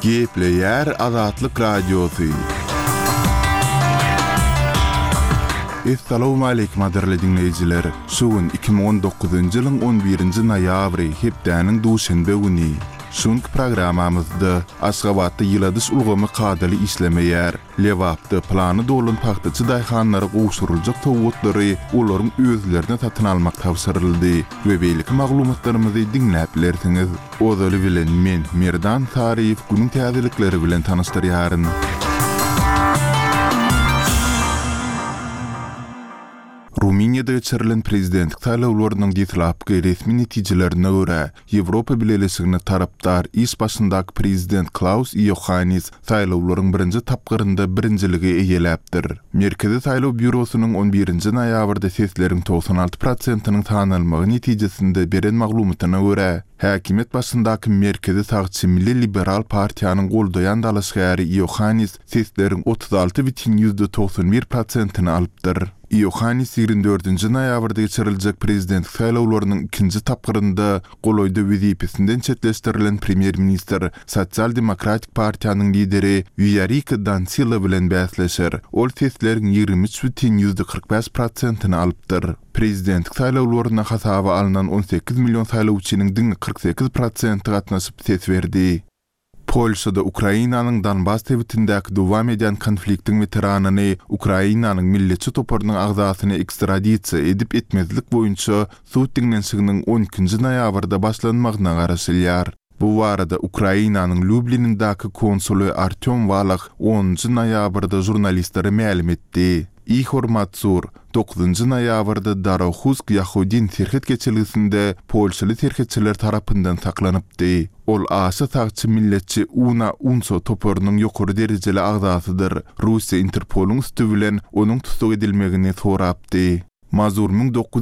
Gepleyer Azatlyk Radiosu. Assalamu alaykum aderli dinleyijiler. Şugun 2019-njy ýylyň 11-nji noýabry hepdäniň duşanbe güni. Şunk programamyzda Aşgabatda ýyladys ulgamy kadaly işlemeýär. Lewapda plany dolan paxtaçy daýhanlary gowşuryljak towgutlary olaryň özlerine tatyn almak tawsyryldy. We beýlik maglumatlarymyzy dinläp bilersiňiz. Ozaly bilen men Merdan Taryýew günüň täzelikleri bilen tanışdyrýaryn. Ruminiýada geçirilen prezidentlik saýlawlarynyň diýilapky resmi netijelerine görä, Ýewropa Birleşigine tarapdar iş başyndaky prezident Klaus Iohannis saýlawlaryň birinji tapgyrynda birinjiligi eýeläpdir. Merkezi Saýlaw Bürosunyň 11-nji noýabrda sesleriň 96%-nyň tanalmagy netijesinde beren maglumatyna görä, häkimet başyndaky merkezi sagçy Milli Liberal Partiýanyň goldaýan dalaşgary Iohannis sesleriň 36,91%-ni alypdyr. Iohannis 24-nji noýabrda geçiriljek prezidentlik saýlawlarynyň ikinji tapgyrynda goloýda wezipesinden çetleşdirilen premier minister Sosial Demokratik Partiýanyň lideri Vyacheslav Dantsila bilen bäsleşer. Ol sesleriň 23,45%-ni alypdyr. Prezidentlik saýlawlaryna hasaba alynan 18 million saýlawçynyň 48%-i gatnaşyp ses berdi. Polşada Ukrainanyň Donbas tewitindäki dowam eden konfliktiň veteranyny Ukrainanyň milletçi toparynyň agzasyny ekstradisiýa edip etmezlik boýunça suw diňlenşiginiň 12-nji noýabrda başlanmagyna garaşylýar. Bu barada Ukrainanyň Lublinindäki konsulu Artyom Valakh 10-njy noýabrda jurnalistlere ma'lum etdi. Ihor Matsur 9-njy noýabrda Darohusk Yahudin terhet geçirilgisinde Polşaly terhetçiler tarapyndan saklanypdy. Ol aşy sagçy milletçi Una Unso toparynyň ýokary derejeli agzasydyr. Russiýa Interpoluň üstü bilen onuň tutuk edilmegini sorapdy. Mazur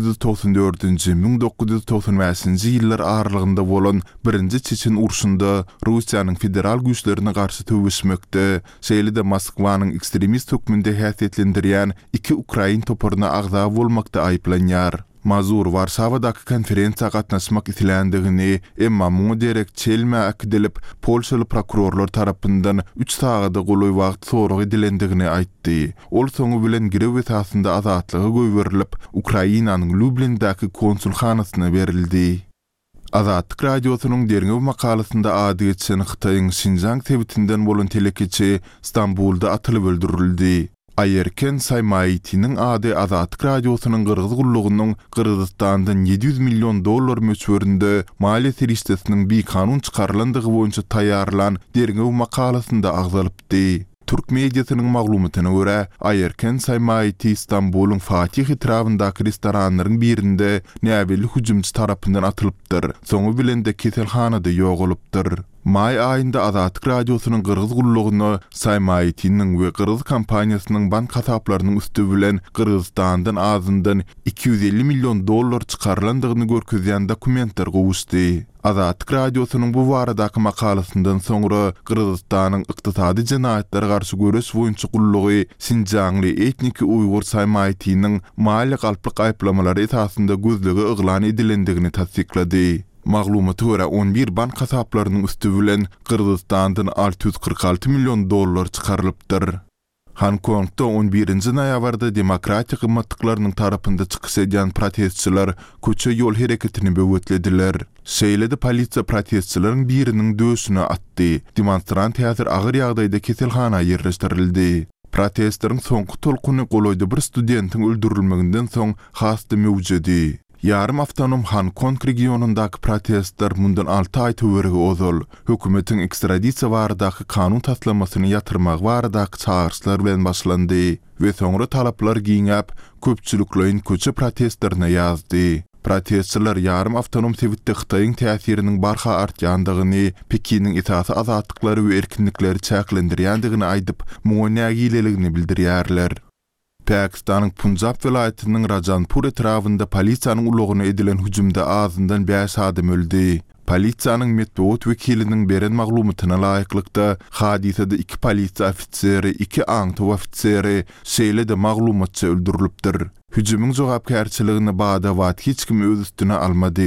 1994-1995-nji ýyllar aralygynda bolan birinji Çeçen urşunda Russiýanyň federal güýçlerine garşy töwüşmekde, şeýle-de Moskwanyň ekstremist hökmünde häsiýetlendirýän iki Ukrain toparyna agza bolmakda aýplanýar. Mazur Warşawadaky konferensiýa gatnaşmak islendigini, emma muňa derek çelme akdilip Polşaly prokurorlar tarapyndan 3 sagada goloý wagt sorag edilendigini aýtdy. Ol soňu bilen girew esasynda azatlygy göwerilip, Ukrainanyň Lublindaky konsulxanasyna berildi. Azatlyk radiosynyň derňew makalasynda ady geçen Hytaýyň Şinjang tewitinden bolan telekeçi Istanbulda atylyp öldürildi. Ayerken Saymaýetynyň ady Azatlyk radiosynyň Gyrgyz gullugynyň Kyrgyzstandan $700 million möçberinde maliýe serişdesiniň bir kanun çykarlandygy boýunça taýýarlan derňew makalasynda agzalypdy. Türk mediasynyň maglumatyna görä, Ayerken Saymaýety Istanbul'un Fatih etrafyndaky restoranlaryň birinde näbeli hüjümçi tarapyndan atylypdyr. Soňu bilen de keselhanada ýok bolupdyr. May aýynda Azatlyk radiosynyň Kyrgyz gullugyny Saymaýetynyň we Kyrgyz kompaniýasynyň bank hasaplarynyň üstü bilen Kyrgyzstandan azyndan $250 million çykarlandygyny görkezýän dokumentler gowuşdy. Azatlyk radiosynyň bu baradaky makalasyndan soňra Kyrgyzstanyň ykdysady jenaýatlary garşy göreş boýunça gullugy Şinjangly etniki Uýgur Saymaýetynyň maliýe galplyk aýplamalary esasynda gözlegi yglan edilendigini tasdiklady. Maglumaty görä 11 bank hasaplarynyň üstü bilen Kyrgyzstandan $646 million çykarylypdyr. Hong Kongda 11-nji noýabrda demokratik gymmatlyklarynyň tarapynda çykyş edýän protestçiler köçe ýol hereketini böwretlediler. Şeýle-de polisiýa protestçilaryň biriniň döşüne atdy. Demonstrant häzir agyr ýagdaýda keselhana ýerleşdirildi. Protestlaryň soňky tolkuny goloýda bir studentiň öldürilmeginden soň hasty mewjudi. Yarım awtonom Hong Kong regionundaky protestler mundan 6 aý töweregi ozal. Hökümetiň ekstradisiýa baradaky kanun taslamasyny ýatyrmak baradaky çağırşlar bilen başlandy we soňra talaplar giňäp köpçüliklerin köçe protestlerine ýazdy. Protestçiler yarım awtonom tewitde Hytaýyň täsiriniň barha artýandygyny, Pekiniň esasy azatlykları we erkinlikleri çäklendirýändigini aýdyp, muňa nägileligini bildirýärler. Pakistanyň Punjab vilayatynyň Rajanpur etrafynda polisiýanyň ulugyna edilen hüjümde azyndan 5 adam öldü. Polisiýanyň metbuat wekiliniň beren maglumatyna laýyklykda hadisede 2 polisiýa ofiseri, 2 aňtow ofiseri, şeýle-de maglumatçy öldürilipdir. Hüjümyň jogapkärçiligini bada wat hiç kim öz üstüne almady.